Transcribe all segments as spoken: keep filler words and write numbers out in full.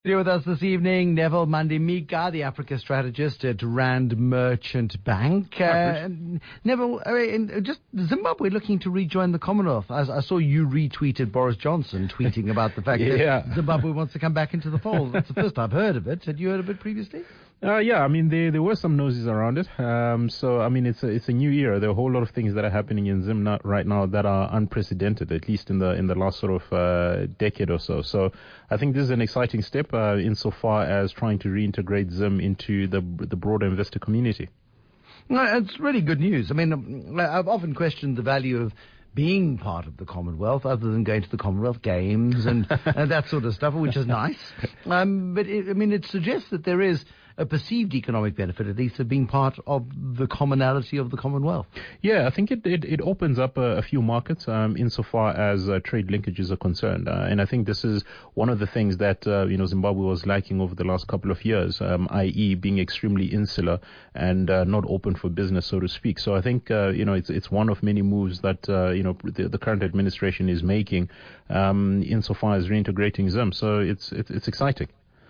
Here with us this evening, Neville Mandimika, the Africa strategist at Rand Merchant Bank. Uh, Neville, I mean, just Zimbabwe looking to rejoin the Commonwealth. I, I saw you retweeted Boris Johnson tweeting about the fact yeah. that Zimbabwe wants to come back into the fold. That's the first I've heard of it. Had you heard of it previously? Uh, yeah, I mean, there there were some noises around it. Um, so, I mean, it's a, it's a new era. There are a whole lot of things that are happening in Zim right now that are unprecedented, at least in the in the last sort of uh, decade or so. So, I think this is an exciting step uh, insofar as trying to reintegrate Zim into the the broader investor community. Well, it's really good news. I mean, I've often questioned the value of being part of the Commonwealth, other than going to the Commonwealth Games and, and that sort of stuff, which is nice. Um, but, it, I mean, it suggests that there is a perceived economic benefit, at least, of being part of the commonality of the Commonwealth. Yeah, I think it, it, it opens up a, a few markets um, insofar as uh, trade linkages are concerned. Uh, and I think this is one of the things that, uh, you know, Zimbabwe was lacking over the last couple of years, um, that is being extremely insular and uh, not open for business, so to speak. So I think, uh, you know, it's it's one of many moves that, uh, you know, the, the current administration is making um, insofar as reintegrating Zim. So it's, it's, it's exciting.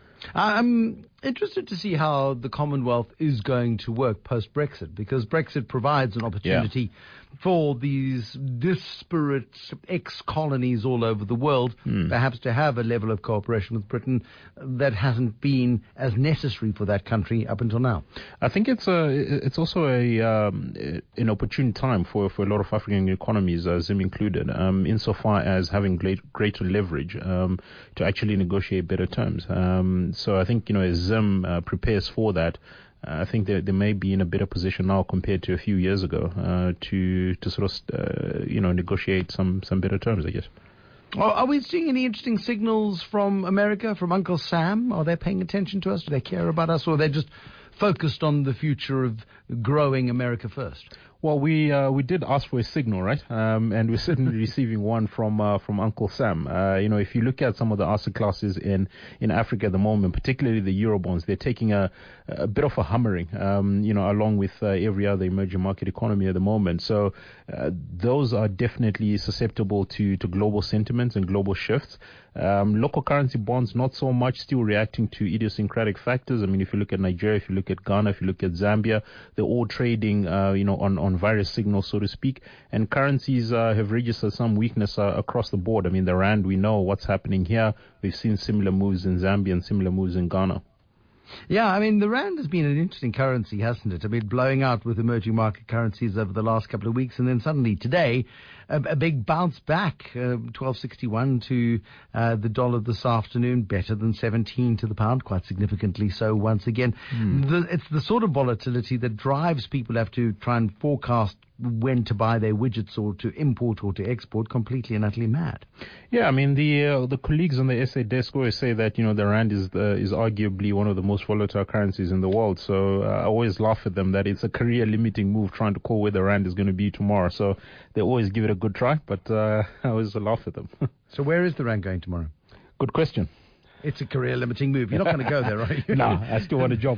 I'm interested to see how the Commonwealth is going to work post-Brexit, because Brexit provides an opportunity yeah. for these disparate ex-colonies all over the world, mm. perhaps to have a level of cooperation with Britain that hasn't been as necessary for that country up until now. I think it's a, it's also a um, an opportune time for, for a lot of African economies, uh, Zim included, um, insofar as having great, greater leverage um, to actually negotiate better terms. Um, so I think, you know, as Zim uh, prepares for that, uh, I think they, they may be in a better position now compared to a few years ago uh, to to sort of uh, you know negotiate some, some better terms, I guess. Well, are we seeing any interesting signals from America, from Uncle Sam? Are they paying attention to us? Do they care about us, or are they just focused on the future of growing America first? Well, we uh, we did ask for a signal, right? Um, and we're certainly receiving one from uh, from Uncle Sam. Uh, you know, if you look at some of the asset classes in, in Africa at the moment, particularly the Eurobonds, they're taking a, a bit of a hammering, um, you know, along with uh, every other emerging market economy at the moment. So uh, those are definitely susceptible to, to global sentiments and global shifts. Um, local currency bonds, not so much, still reacting to idiosyncratic factors. I mean, if you look at Nigeria, if you look at Ghana, if you look at Zambia, they're all trading, uh, you know, on, on various signals, so to speak. And currencies uh, have registered some weakness uh, across the board. I mean, the Rand, we know what's happening here. We've seen similar moves in Zambia and similar moves in Ghana. Yeah, I mean, the Rand has been an interesting currency, hasn't it? I mean, blowing out with emerging market currencies over the last couple of weeks, and then suddenly today, a, a big bounce back, uh, twelve sixty-one to uh, the dollar this afternoon, better than seventeen to the pound, quite significantly so once again. Mm. The, it's the sort of volatility that drives people to have to try and forecast when to buy their widgets or to import or to export, completely and utterly mad. Yeah, I mean, the uh, the colleagues on the S A desk always say that, you know, the Rand is the, is arguably one of the most volatile currencies in the world. So uh, I always laugh at them that it's a career limiting move trying to call where the Rand is going to be tomorrow. So they always give it a good try, but uh, I always laugh at them. So where is the Rand going tomorrow? Good question. It's a career-limiting move. You're not going to go there, are you? No, I still want a job.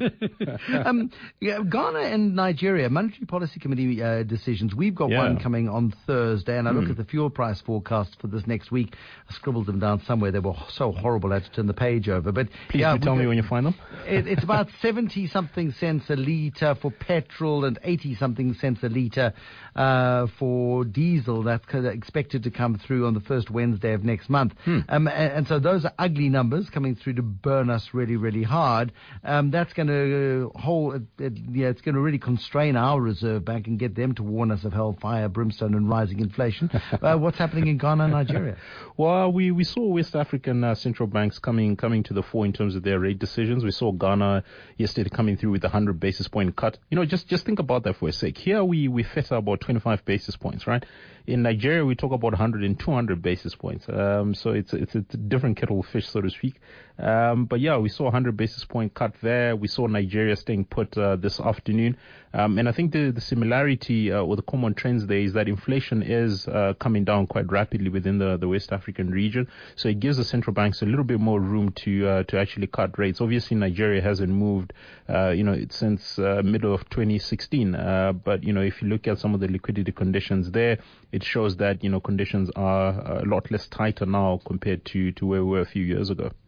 um, yeah, Ghana and Nigeria, Monetary Policy Committee uh, decisions. We've got yeah. one coming on Thursday, and I look mm. at the fuel price forecasts for this next week. I scribbled them down somewhere. They were so horrible I had to turn the page over. But Please yeah, do tell me when you find them. It, it's about seventy-something cents a litre for petrol and eighty-something cents a litre uh, for diesel. That's expected to come through on the first Wednesday of next month. Hmm. Um, and, and so those are ugly numbers coming through to burn us really, really hard. Um, that's going to hold, uh, yeah, it's going to really constrain our Reserve Bank and get them to warn us of hellfire, brimstone, and rising inflation. uh, what's happening in Ghana and Nigeria? Well, we, we saw West African uh, central banks coming coming to the fore in terms of their rate decisions. We saw Ghana yesterday coming through with a hundred basis point cut. You know, just just think about that for a sec. Here we we fet about twenty-five basis points, right? In Nigeria, we talk about one hundred and two hundred basis points. Um, so it's it's a different kettle of fish, so to speak. Um, but yeah, we saw a one hundred basis point cut there. We saw Nigeria staying put uh, this afternoon. Um, and I think the, the similarity uh, or the common trends there is that inflation is uh, coming down quite rapidly within the, the West African region. So it gives the central banks a little bit more room to uh, to actually cut rates. Obviously, Nigeria hasn't moved, uh, you know, since uh, middle of twenty sixteen. Uh, but, you know, if you look at some of the liquidity conditions there, it shows that, you know, conditions are a lot less tighter now compared to, to where we were a few years ago.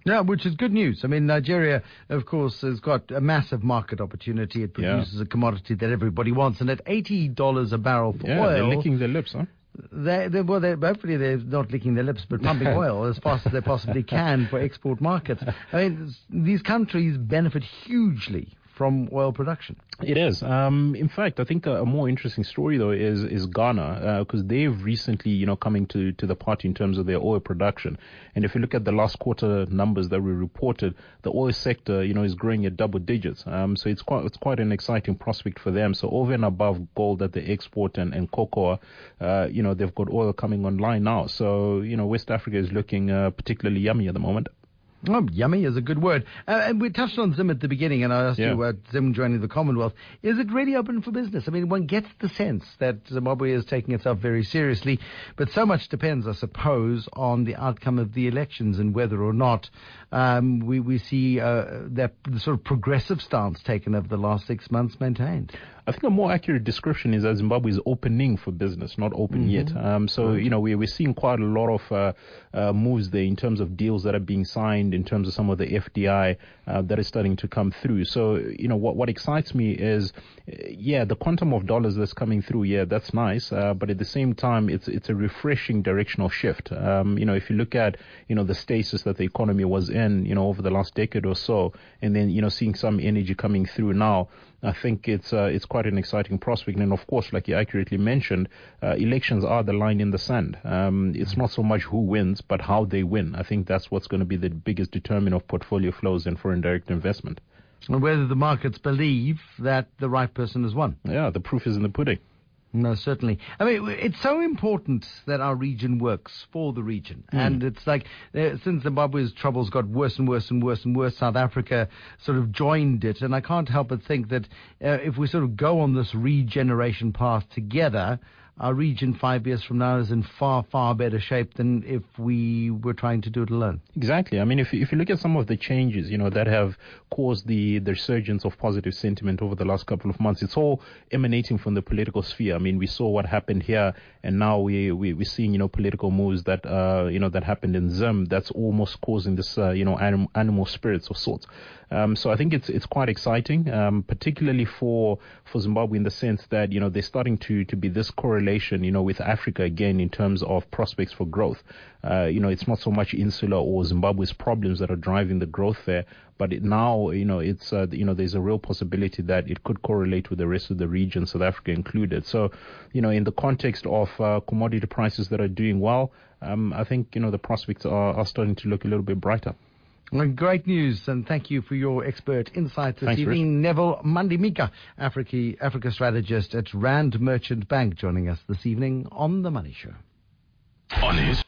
Yeah, which is good news. I mean, Nigeria, of course, has got a massive market opportunity. It produces yeah. a commodity that everybody wants. And at eighty dollars a barrel for yeah, oil... they're licking their lips, huh? They, they, well, they, hopefully they're not licking their lips, but pumping oil as fast as they possibly can for export markets. I mean, these countries benefit hugely from oil production. It is. Um, in fact, I think a, a more interesting story, though, is is Ghana, because uh, they've recently, you know, coming to, to the party in terms of their oil production. And if you look at the last quarter numbers that we reported, the oil sector, you know, is growing at double digits. Um, so it's quite it's quite an exciting prospect for them. So over and above gold that they export and, and cocoa, uh, you know, they've got oil coming online now. So, you know, West Africa is looking uh, particularly yummy at the moment. Oh, yummy is a good word. Uh, and we touched on Zim at the beginning, and I asked yeah. you about Zim joining the Commonwealth. Is it really open for business? I mean, one gets the sense that Zimbabwe is taking itself very seriously, but so much depends, I suppose, on the outcome of the elections and whether or not um, we, we see uh, that the sort of progressive stance taken over the last six months maintained. I think a more accurate description is that Zimbabwe is opening for business, not open mm-hmm. yet. Um, so, right. you know, we, we're seeing quite a lot of uh, uh, moves there in terms of deals that are being signed, in terms of some of the F D I uh, that is starting to come through. So, you know, what, what excites me is, yeah, the quantum of dollars that's coming through, yeah, that's nice. Uh, but at the same time, it's it's a refreshing directional shift. Um, you know, if you look at, you know, the stasis that the economy was in, you know, over the last decade or so, and then, you know, seeing some energy coming through now, I think it's uh, it's quite an exciting prospect. And of course, like you accurately mentioned, uh, elections are the line in the sand. Um, it's not so much who wins, but how they win. I think that's what's going to be the biggest determinant of portfolio flows and foreign direct investment. And whether the markets believe that the right person has won. Yeah, the proof is in the pudding. No, certainly. I mean, it's so important that our region works for the region. Mm. And it's like, uh, since Zimbabwe's troubles got worse and worse and worse and worse, South Africa sort of joined it. And I can't help but think that uh, if we sort of go on this regeneration path together, our region five years from now is in far, far better shape than if we were trying to do it alone. Exactly. I mean, if, if you look at some of the changes, you know, that have caused the, the resurgence of positive sentiment over the last couple of months, it's all emanating from the political sphere. I mean, we saw what happened here, and now we, we, we're seeing, you know, political moves that, uh, you know, that happened in Zim that's almost causing this, uh, you know, anim- animal spirits of sorts. Um, so I think it's it's quite exciting, um, particularly for for Zimbabwe in the sense that, you know, they're starting to, to be this correlation, you know, with Africa again in terms of prospects for growth. Uh, you know, it's not so much Insular or Zimbabwe's problems that are driving the growth there, but it now, you know, it's, uh, you know, there's a real possibility that it could correlate with the rest of the region, South Africa included. So, you know, in the context of uh, commodity prices that are doing well, um, I think, you know, the prospects are, are starting to look a little bit brighter. Well, great news, and thank you for your expert insights this Thanks, evening. Rich. Neville Mandimika, Africa, Africa strategist at Rand Merchant Bank, joining us this evening on The Money Show. On his